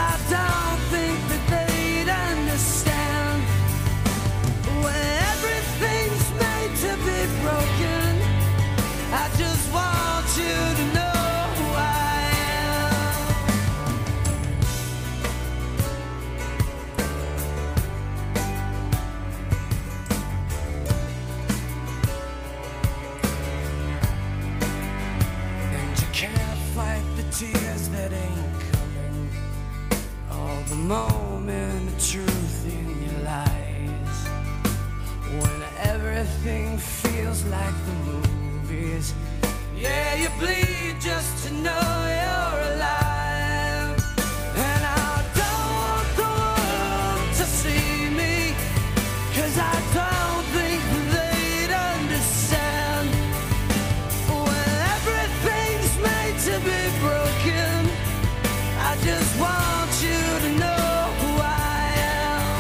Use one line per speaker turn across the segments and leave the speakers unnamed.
I don't think that they'd understand. When everything's made to be broken, I just want you to know who I am. And you can't fight the tears that ain't coming, all the moment of truth in your lies. When everything feels like the movies, yeah, you bleed just to know you're alive. And I don't want the world to see me, 'cause I don't think they'd understand. When everything's made to be broken, I just want you to know who I am.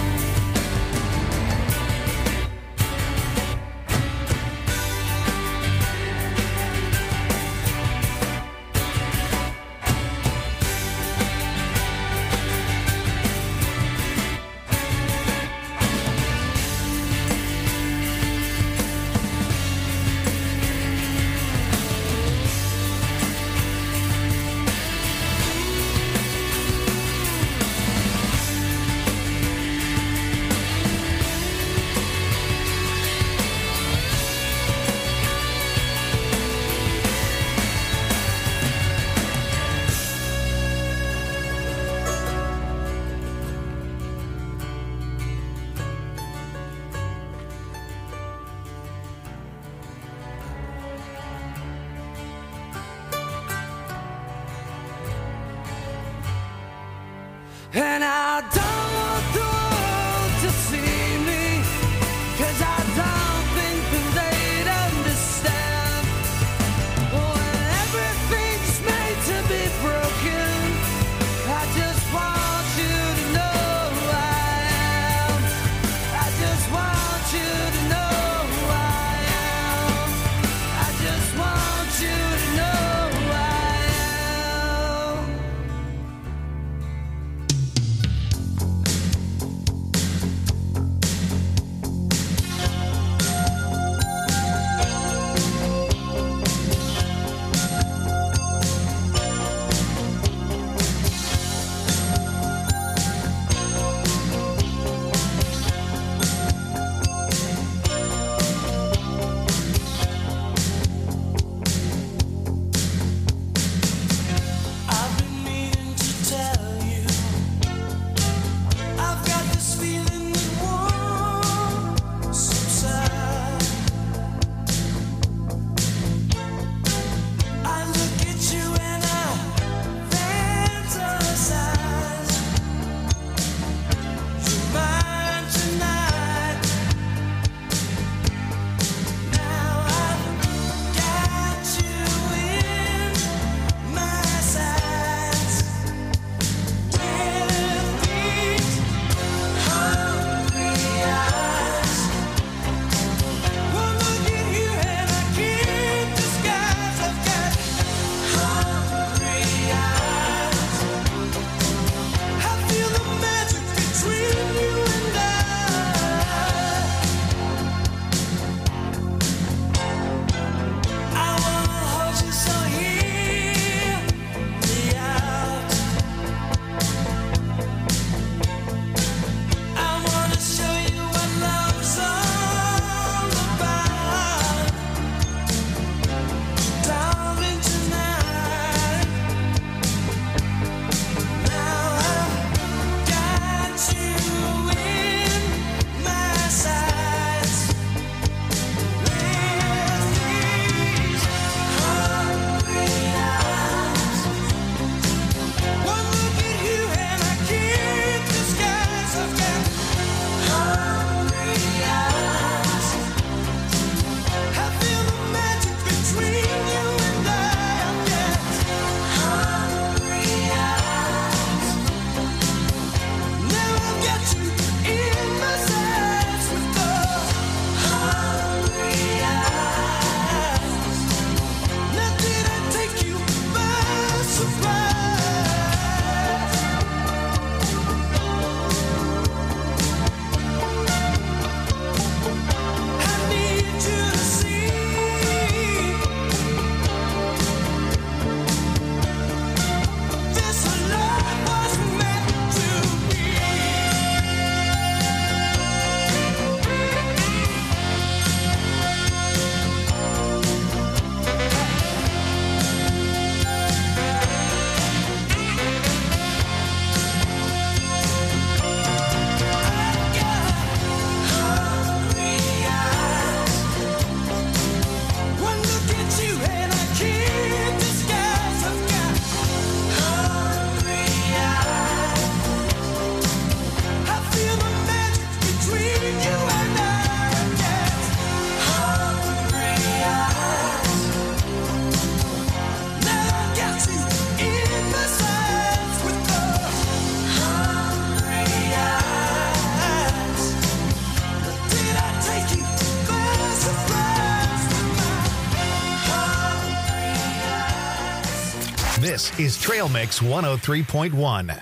And I don't want the world to see me, 'cause I don't think that they'd understand. When everything's made to be broken, I just want you to know who I am. I just want you to know who I am. I just want you to know who I am.
This is Trail Mix 103.1.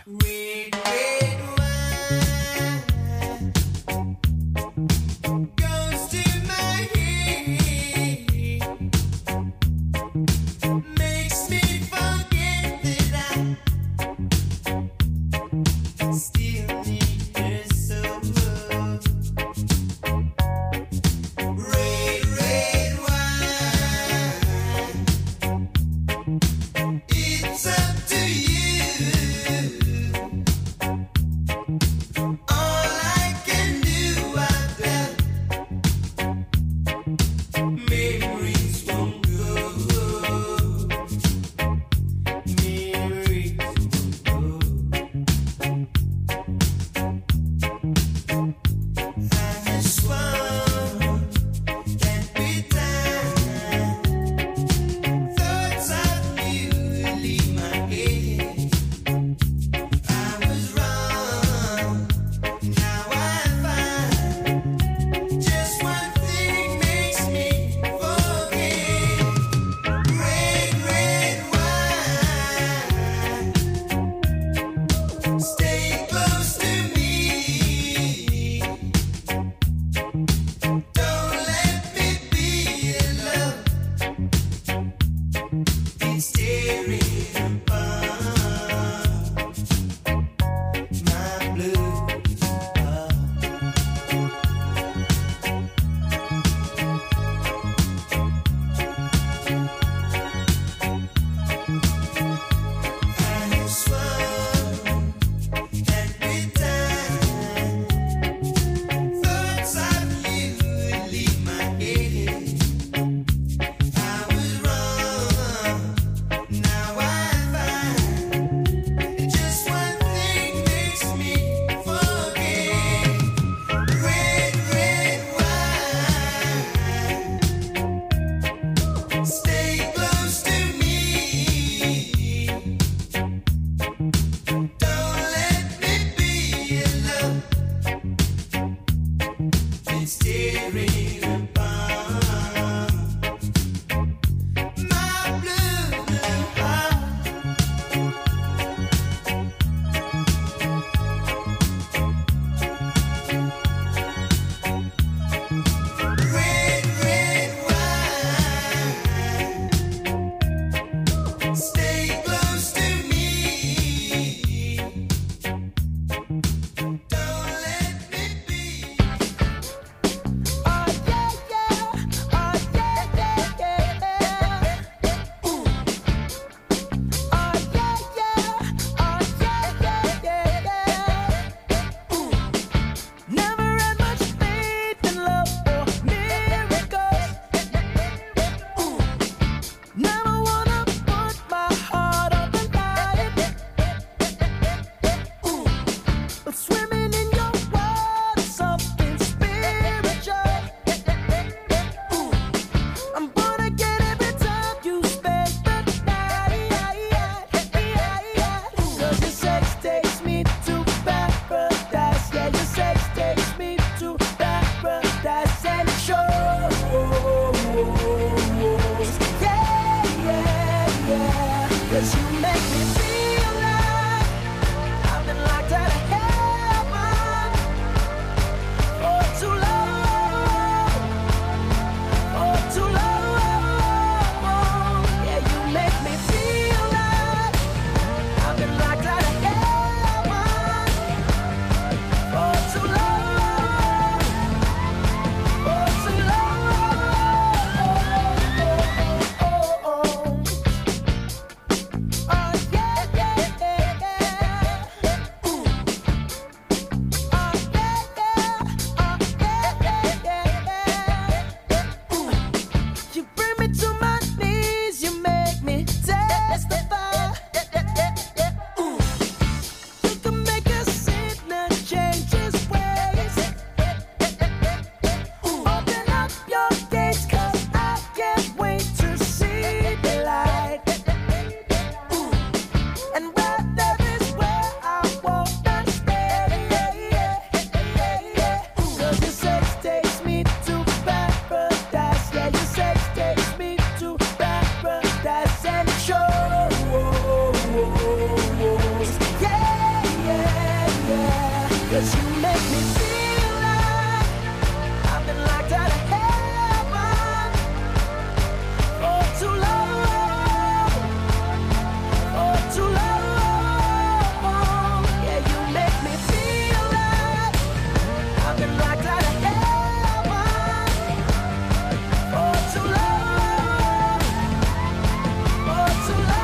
'Cause you make me feel like I've been locked out of heaven for too long, for too long. Yeah, you make me feel like I've been locked out of heaven for too long, for too long.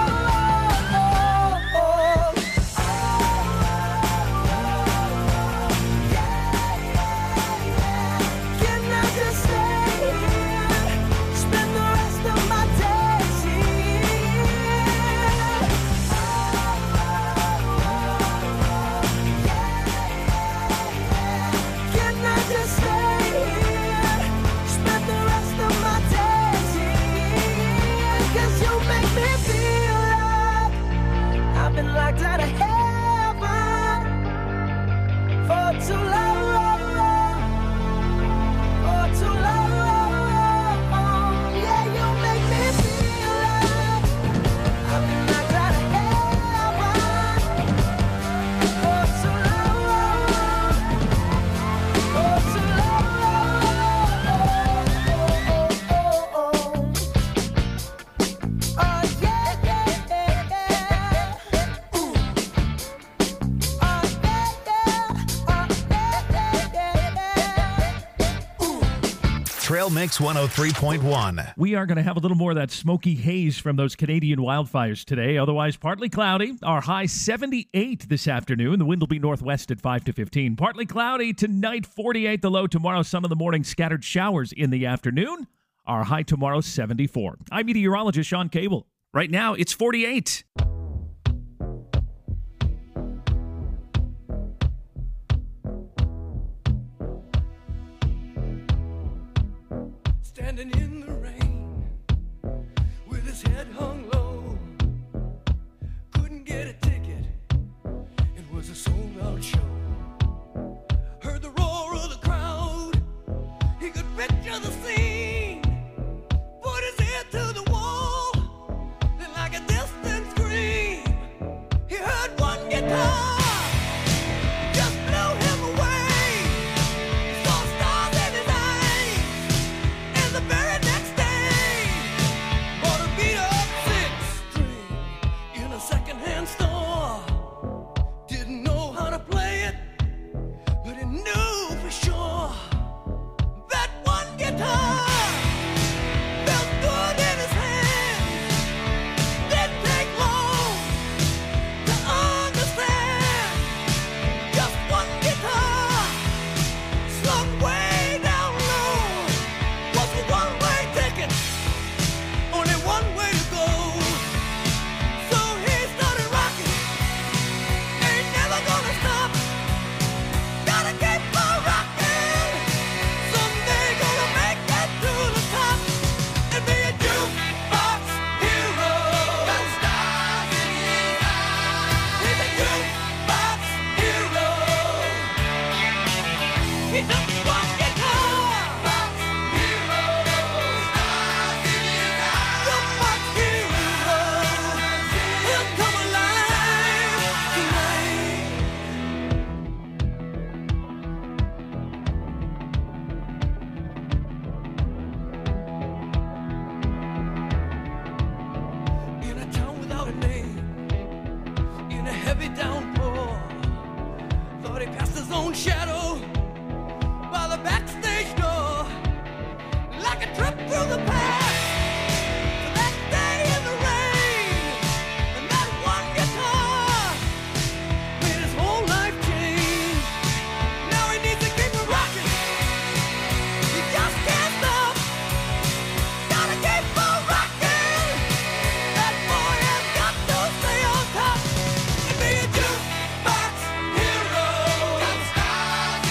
Can I just stay here, spend the rest of my days here? Can I just stay here, spend the rest of my days here? 'Cause you make me feel like I've been locked out of heaven for too long. For too long, yeah, you make me feel like I've been locked out of heaven for too long, for too long. Oh yeah, yeah, yeah. Ooh. Oh yeah, yeah. Oh yeah, yeah. Ooh.
Trail Mix 103.1.
We are going to have a little more of that smoky haze from those Canadian wildfires today. Otherwise, partly cloudy. Our high 78 this afternoon. The wind will be northwest at 5 to 15. Partly cloudy tonight, 48 the low. Tomorrow, some of the morning scattered showers in the afternoon. Our high tomorrow, 74. I'm meteorologist Sean Cable. Right now, it's 48.
Standing in the rain with his head hung low, couldn't get a ticket, it was a sold-out show. Heard the roar of the crowd, he could picture the scene, put his ear to the wall, then like a distant scream, he heard one guitar. Just blew him away. He saw stars in his eyes. And the very next day, bought a beat-up six-string in a second-hand store. Didn't know how to play it, but he knew for sure that one guitar felt good in his hands. Didn't take long to understand. Just one guitar slung way down low was a one-way ticket, only one way to go. So he started rocking, ain't never gonna stop. Gotta keep on rocking, someday gonna make it to the top and be a jukebox hero. Got stars in his eyes. He's a jukebox hero. He took one guitar, box hero. Stars in his eyes. Jukebox hero. He'll come alive tonight. In a town without a name, in a heavy downpour, thought he passed his own shadow by the backstage door, like a trip through the past. To that day in the rain, and that one guitar made his whole life change. Now he needs to keep it rocking. He just can't stop. Gotta keep on rocking. That boy has got to stay on top and be a jukebox hero. Got stars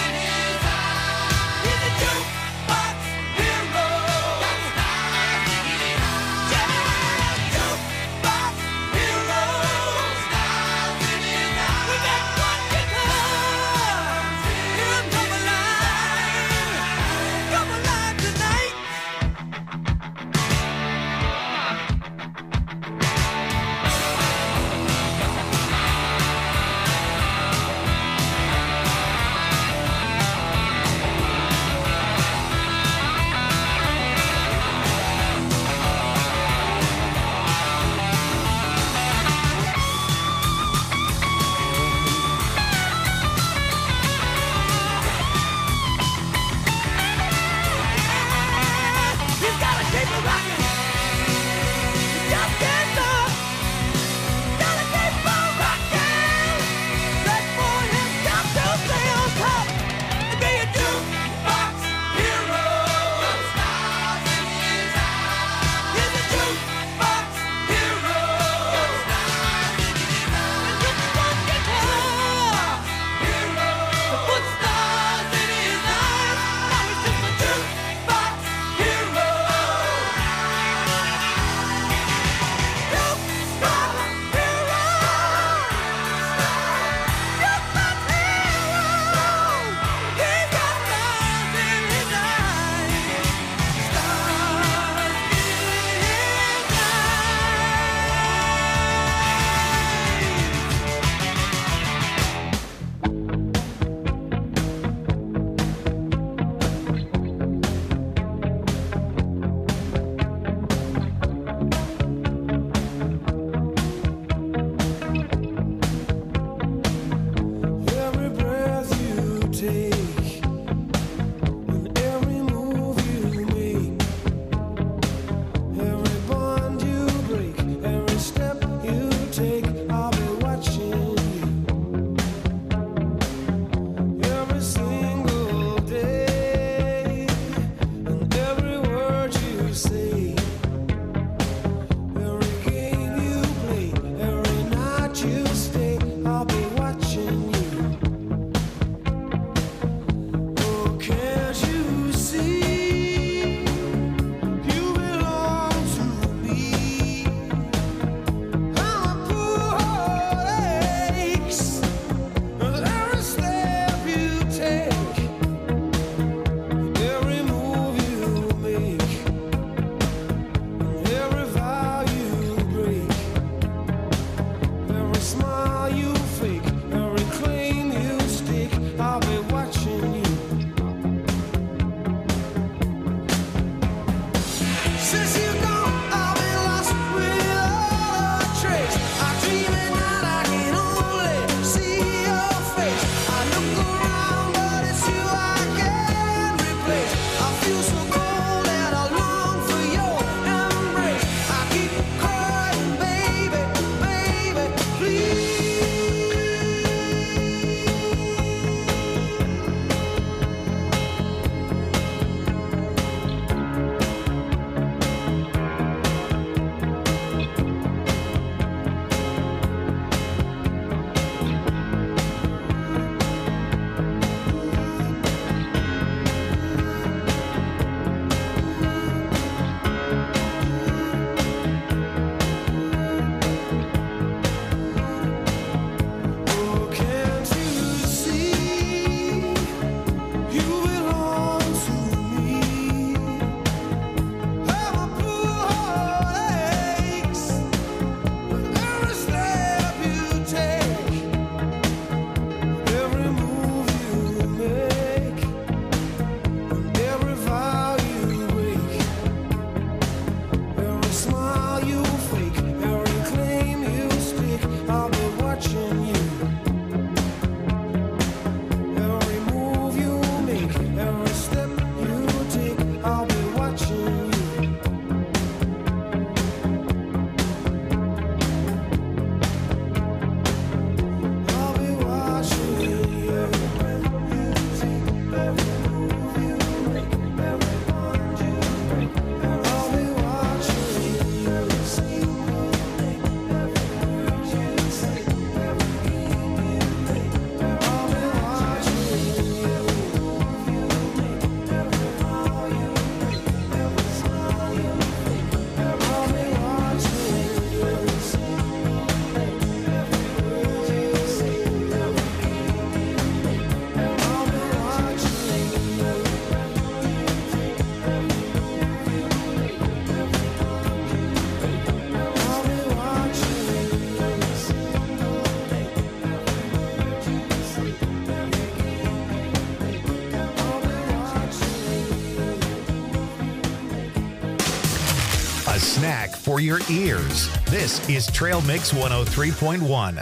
for your ears. This is Trail Mix 103.1.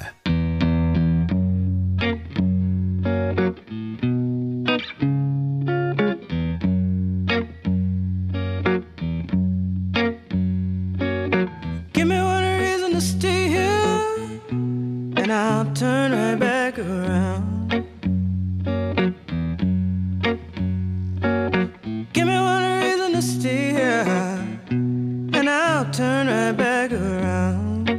Give me one reason to stay here, and I'll turn right back around. Give me one reason to stay here, and I'll turn right back around.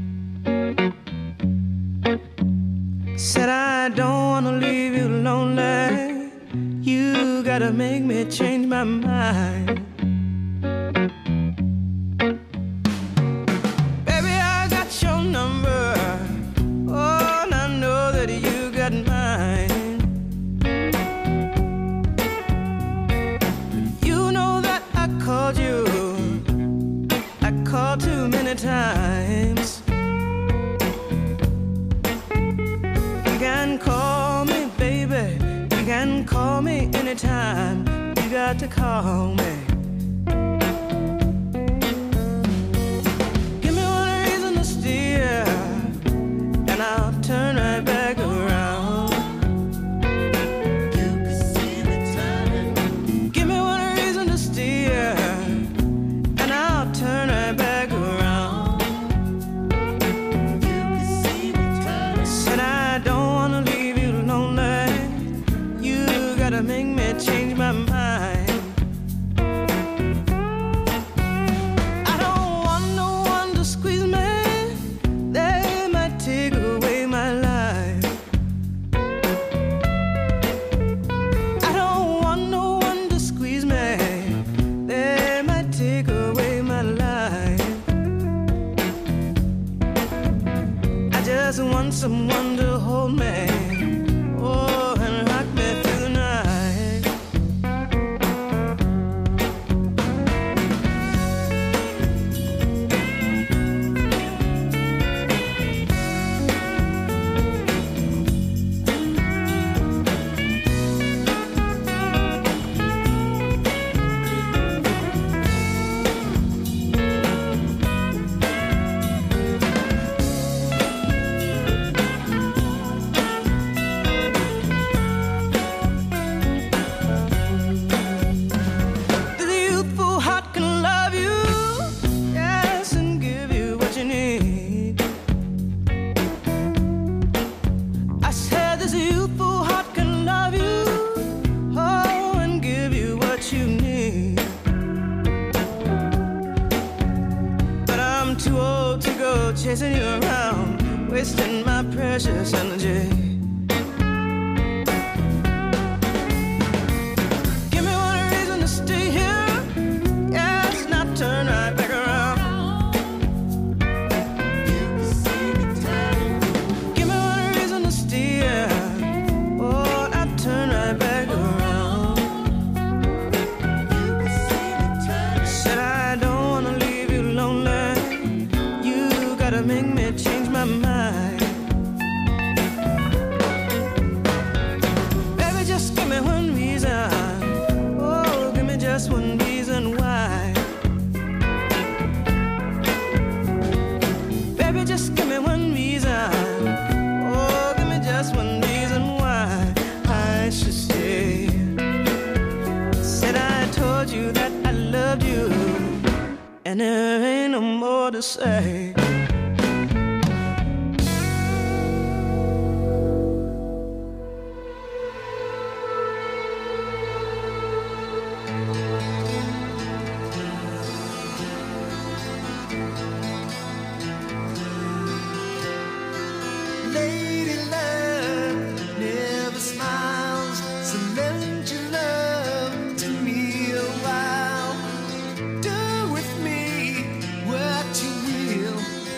Said I don't wanna leave you lonely. You gotta make me change my mind. Baby, I got your number. Oh, and I know that you got mine. You know that I called you. I called too many times. You can call me, baby. You can call me anytime. You got to call me. Give me one reason to steer, and I'll turn right back around. You can see me turning. Give me one reason to steer, and I'll turn right back around. You can see me turning. Said I don't wanna leave you lonely. You gotta make me change my mind. I don't want no one to squeeze me. They might take away my life. I don't want no one to squeeze me. They might take away my life. I just want someone to hold me. Oh, and rock me through the night. The youthful heart can love you, yes, and give you what you need. I said this youthful heart can love you, oh, and give you what you need. But I'm too old to go chasing you around, wasting my precious energy. Give me one reason to stay here, yes, and I'll turn right back around. Give me one reason to stay here, oh, and I'll turn right back around. Said I don't wanna leave you lonely. You gotta make me change my mind. Baby, just give me one reason. Oh, give me just one reason why. Baby, just give me one reason. Oh, give me just one reason why I should stay. Said I told you that I loved you, and there ain't no more to say.
Lady love never smiles, so lend your love to me a while. Do with me what you will.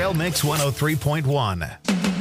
Trail Mix 103.1.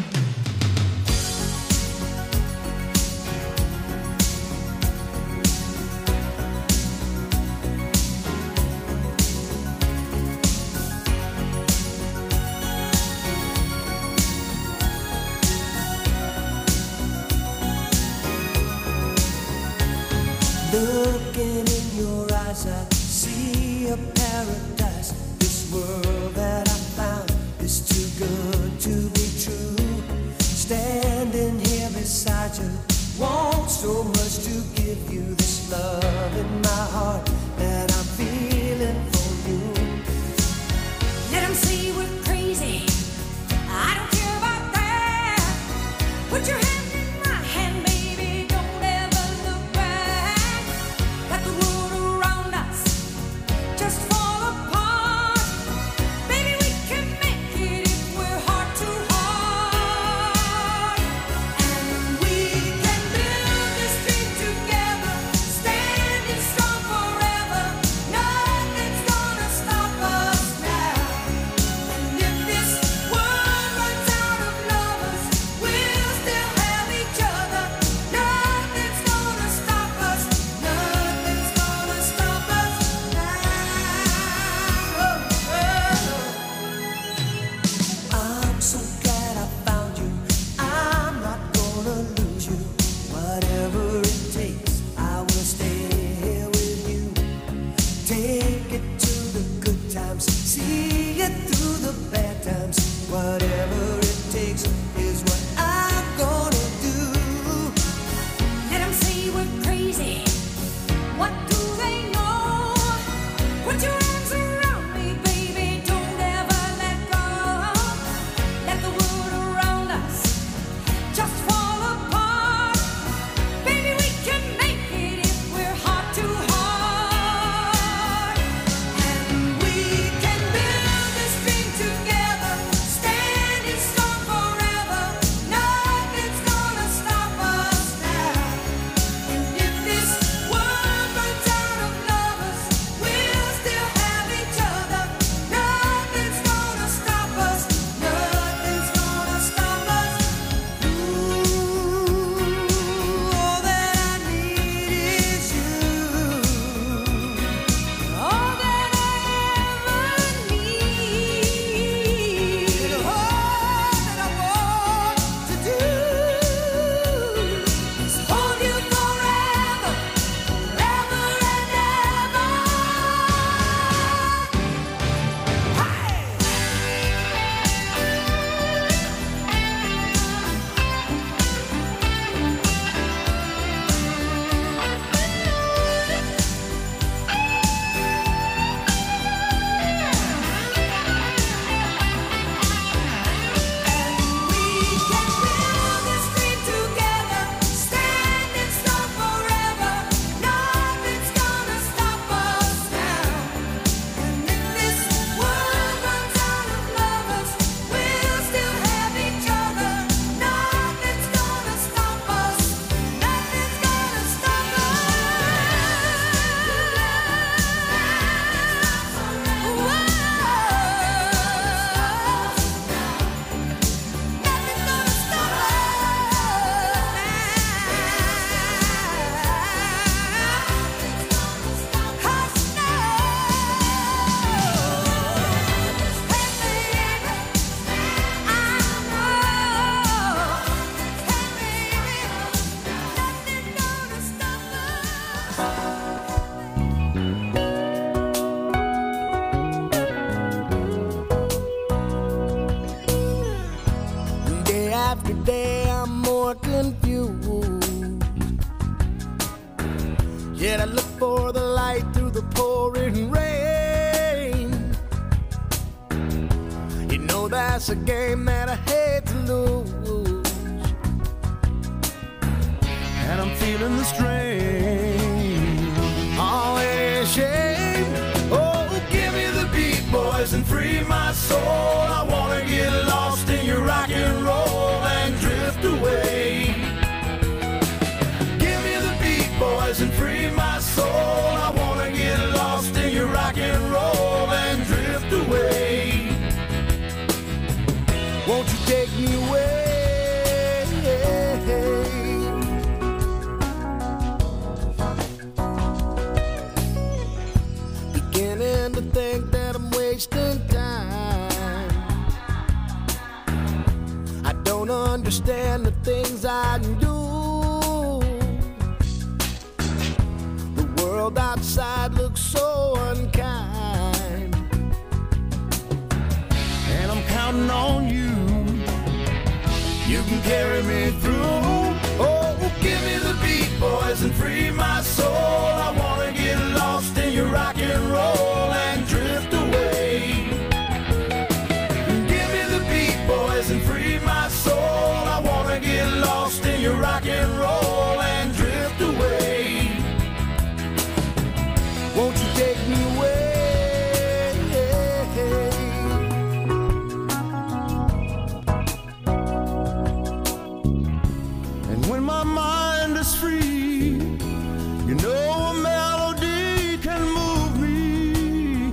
Looking in your eyes, I see a paradise. This world that I found is too good to be true. Standing here beside you, want so much to give you this love in my heart that I'm feeling for you.
Let 'em say we're crazy. I don't care about that. Put your hand in my hand, baby. Don't ever look back. Let the world around us just fall apart. Baby, we can make it if we're heart to heart. And we can build this dream together, standing strong forever. Nothing's gonna stop us now. And if this world runs out of lovers, we'll still have each other. Nothing's gonna stop us. Nothing's gonna stop us now.
I'm so glad I found you. I'm not gonna lose you. Whatever it takes, I will stay here with you. Take it to the good times, see it through the bad times. Whatever it takes is what I'm gonna do.
Let 'em say we're crazy. What do they know? Put your arms around me, baby. Don't ever let go. Let the world around us just fall apart. Baby, we can make it if we're heart to heart. And we can build this dream together, standing strong forever. Nothing's gonna stop us now. And if this world runs out of lovers, we'll still have each other. Nothing's gonna stop us. Nothing's gonna stop us.
Ooh, all that I need is you.
All that I ever need.
And all that I want to do
is hold you forever, forever and ever. We can build this dream together, standing strong forever. Nothing's gonna stop us now. And if this world runs out of lovers, we'll still have each other. Nothing's gonna stop us. Nothing's gonna stop us. Nothing's gonna stop
Day after day, I'm more confused. Yet I look for the light through the pouring rain. You know that's a game that I hate to lose. And I'm feeling the strain. Oh, it is a shame. Oh, give me the beat, boys, and free my soul. I wanna get lost in your rock and roll and drift away. Give me the beat, boys, and free my soul. I wanna get lost in your rock and roll and drift away.
understand the things I do. The world outside looks so unkind, and I'm counting on you. You can carry me through. Oh, give me the beat, boys, and free my soul. I wanna get lost in your rock and roll and drift away. Give me the beat, boys, and free my soul. I wanna get lost in your rock and roll and drift away. Won't you take me away? And when my mind is free, you know a melody can move me.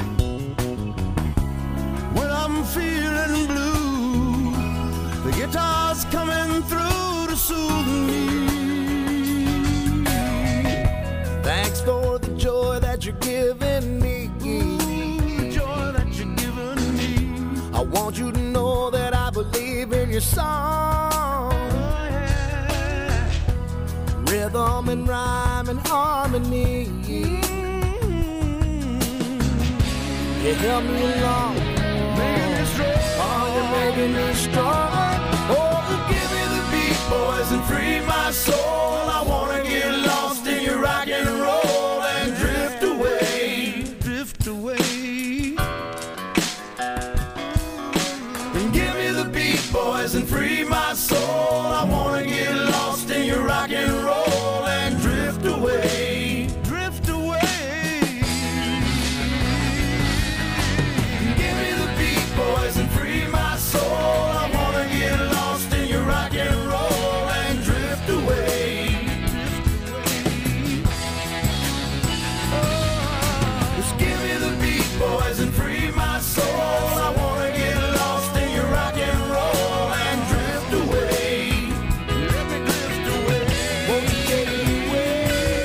When I'm feeling blue, the guitar's coming through to soothe me. Thanks for the joy that you're giving me. The joy that you're giving me. I want you to know that I believe in your song. Rhythm and rhyme and harmony. You help me along, making me strong. Oh, you're making me strong. Oh, give me the beat, boys, and free my soul. I wanna get lost in your rock and roll and drift away, drift away. And give me the beat, boys, and free my soul. I wanna get lost in your rock and roll and drift away, drift away. Give me the beat, boys, and free my soul. I wanna get lost in your rock and roll and drift away. Just give me the beat, boys, and free my soul. I wanna get lost in your rock and roll and drift away. Let me drift away. Won't you take me away?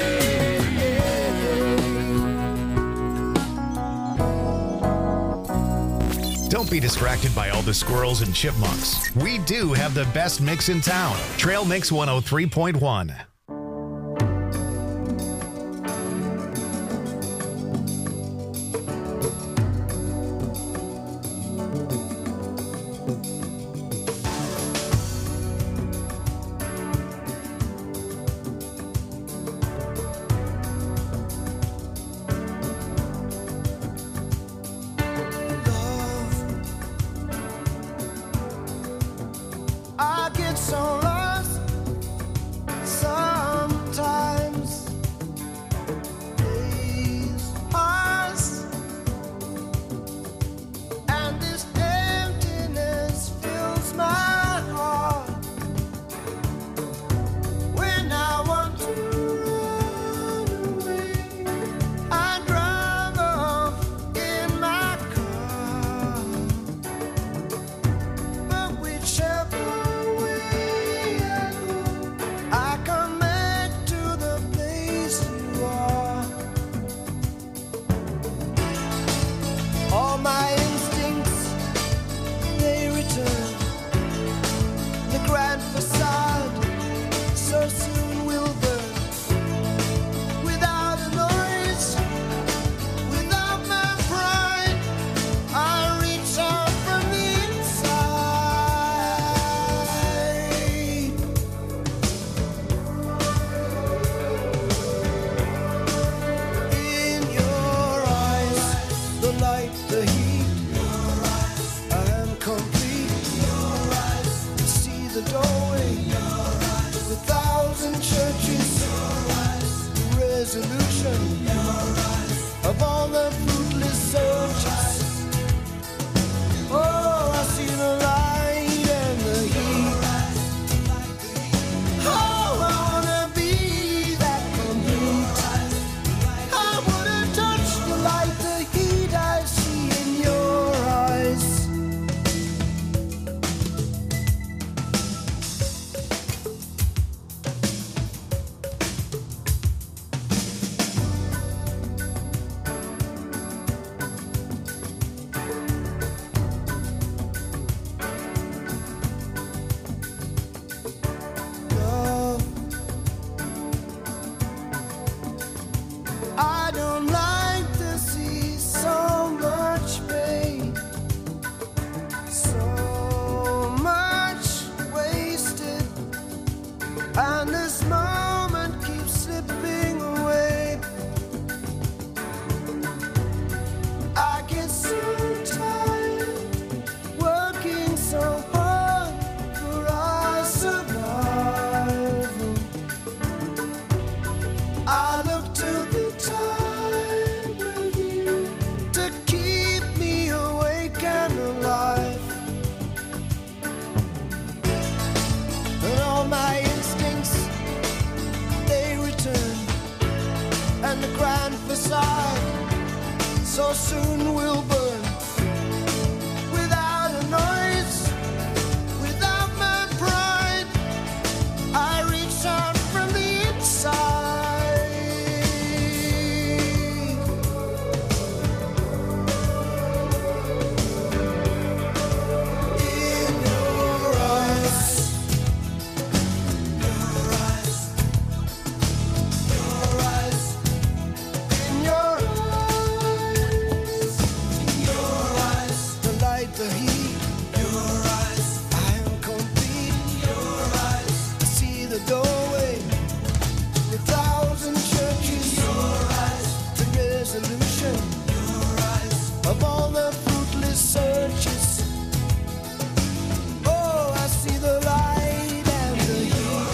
Don't be distracted by all the squirrels and chipmunks. We do have the best mix in town. Trail Mix 103.1.
I get so lost sometimes. Days pass, and this emptiness fills my heart. When I want to run away, I drive off in my car. But whichever way I go, I come back to the place you are. All my instincts, they return. The grand facade so soon will burn. Without a noise, without my pride, I reach out from the inside. In your eyes, the light, the heat, I am complete. See the doorway, the thousand churches, the resolution of all the fruitless searches. Oh, I see the light and the heat. Oh, I wanna be that complete. I wanna touch the light, the heat I see in your eyes.
and this moment keeps slipping away. I get so tired working so hard for our survival. I look to the time with you to keep me awake and alive. And all my instincts, they return, and the grand facade so soon will burn. Without a noise, without my pride, I reach out from the inside. In your eyes, your eyes, your eyes, in your eyes, the light, the heat, your eyes, I am complete, your eyes, I see the doorway, the thousand churches, your eyes, the resolution, your eyes, of all the fruitless searches. Oh, I see the light and the heat.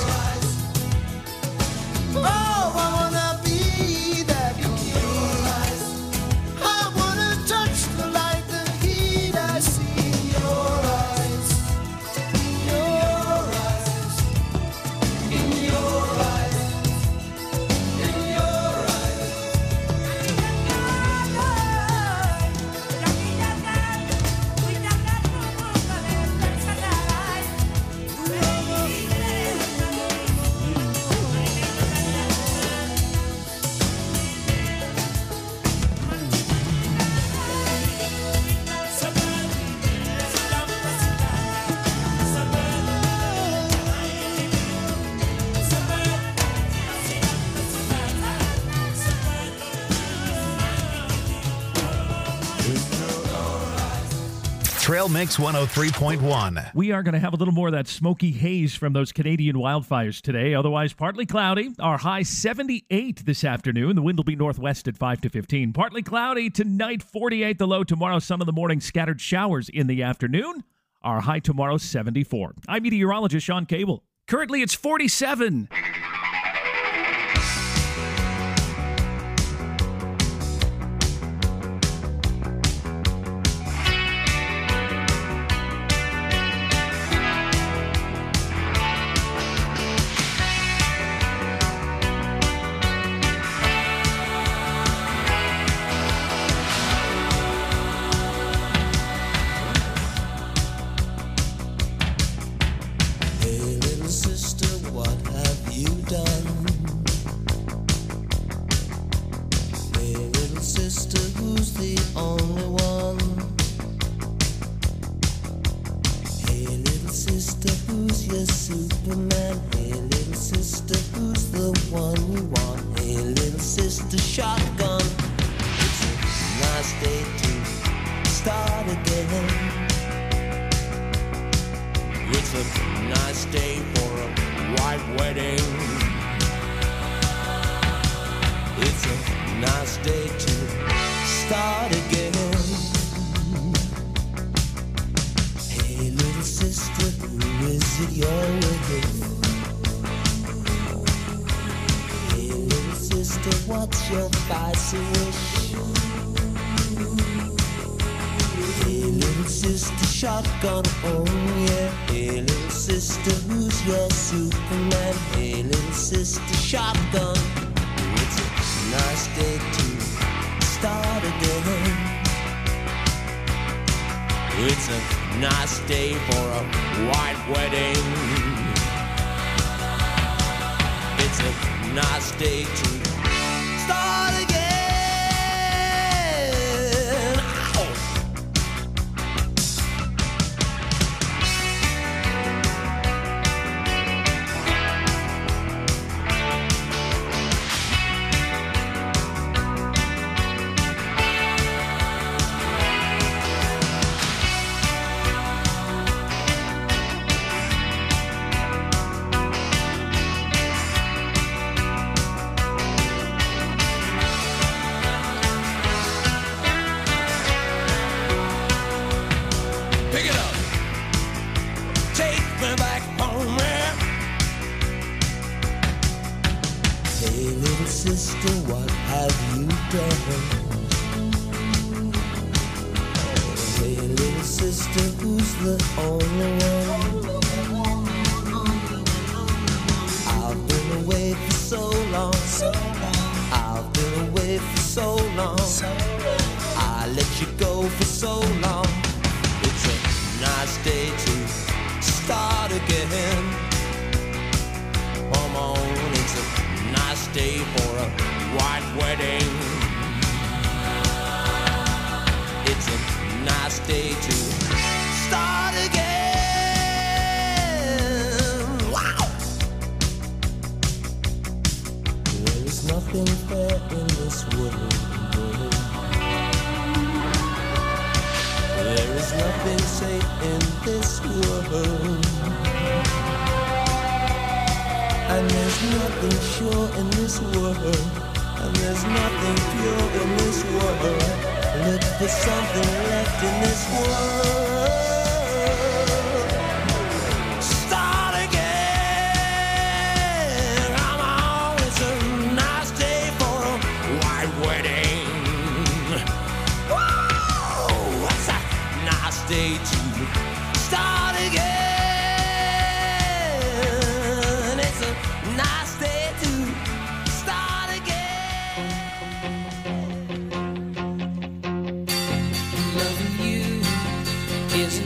Oh, I wanna be that complete. I wanna touch the light, the heat I see in your eyes, in your eyes, in your eyes, in your eyes.
Trail Mix 103.1.
We are going to have a little more of that smoky haze from those Canadian wildfires today. Otherwise, partly cloudy. Our high 78 this afternoon. The wind will be northwest at 5 to 15. Partly cloudy tonight, 48 the low. Tomorrow, sun in the morning, scattered showers in the afternoon. Our high tomorrow, 74. I'm meteorologist Sean Cable. Currently, it's 47.
Hey, little sister, what have you done? Hey, little sister, who's the only one? Hey, little sister, who's your Superman? Hey, little sister, who's the one you want? Hey, little sister, shotgun. It's a nice day to start again. It's a nice day for a white wedding. It's a nice day to start again. Hey, little sister, who is it you're with? Hey, little sister, what's your spicy wish? Hey, little sister, shotgun, oh yeah. Hey, little sister, who's your Superman? Hey, little sister, shotgun. It's a nice day to start again. It's a nice day for a white wedding. It's a nice day to start again. Ow! Little sister, what have you done? Hey, little sister, who's the only one? I've been away for so long. I've been away for so long. I let you go for so long. It's a nice day to start again. Come on, it's a nice day for a white wedding. It's a nice day to start again. Wow! There is nothing fair in this world. There is nothing safe in this world. And there's nothing sure in this world. And there's nothing pure in this world. Look for something left in this world. Start again. Come on, it's a nice day for a white wedding. Whoa, it's a nice day to start again. It's a nice day to start again.
Loving you is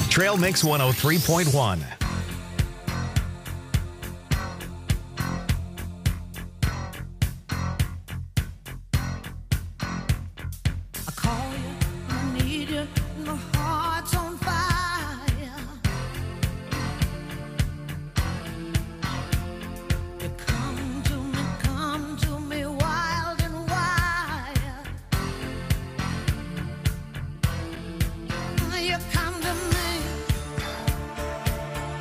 Trail Mix 103.1.
I call you, I need you, my heart's on fire. You come to me wild and wild. You come to me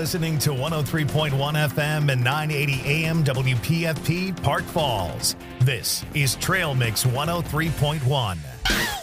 listening to 103.1 FM and 980 AM WPFP Park Falls. This is Trail Mix 103.1.